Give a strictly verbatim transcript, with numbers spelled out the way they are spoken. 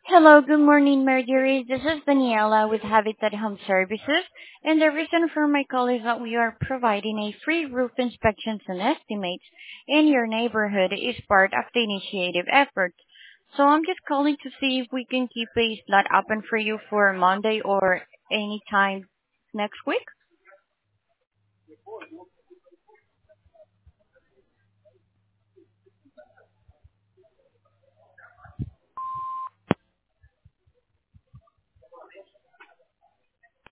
Hello, good morning, Marjorie. This is Daniela with Habitat Home Services, and the reason for my call is that we are providing a free roof inspections and estimates in your neighborhood is part of the initiative effort. So I'm just calling to see if we can keep a slot open for you for Monday or any time next week.